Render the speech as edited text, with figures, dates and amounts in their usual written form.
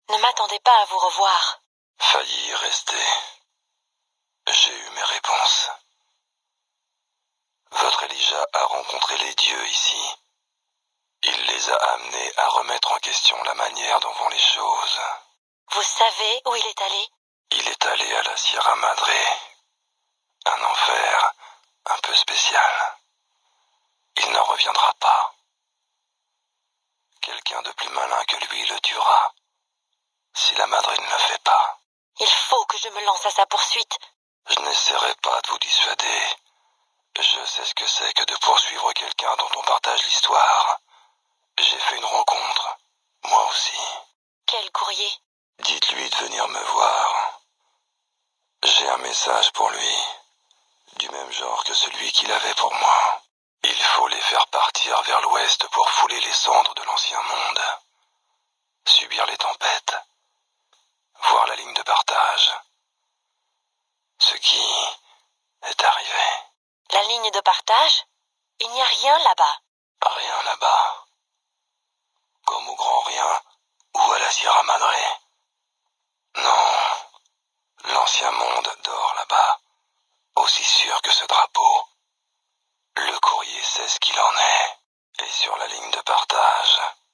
Ne m'attendez pas à vous revoir. Failli y rester. J'ai eu mes réponses. Votre Elijah a rencontré les dieux ici. Il les a amenés à remettre en question la manière dont vont les choses. Vous savez où il est allé? Il est allé à la Sierra Madre. Un enfer un peu spécial. Il n'en reviendra pas. Quelqu'un de plus malin que lui le tuera, si la Madre ne le fait pas. Il faut que je me lance à sa poursuite. Je n'essaierai pas de vous dissuader. Je sais ce que c'est que de poursuivre quelqu'un dont on partage l'histoire. J'ai fait une rencontre, moi aussi. Quel courrier? Dites-lui de venir me voir. J'ai un message pour lui, du même genre que celui qu'il avait pour moi. Il faut les faire partir vers l'ouest pour fouler les cendres de l'ancien monde. Subir les tempêtes. Voir la ligne de partage. Ce qui est arrivé. La ligne de partage? Il n'y a rien là-bas. Rien là-bas. Comme au Grand Rien ou à la Sierra Madre. Non. L'ancien monde dort là-bas. Aussi sûr que ce drapeau. Le courrier sait ce qu'il en est. Et sur la ligne de partage,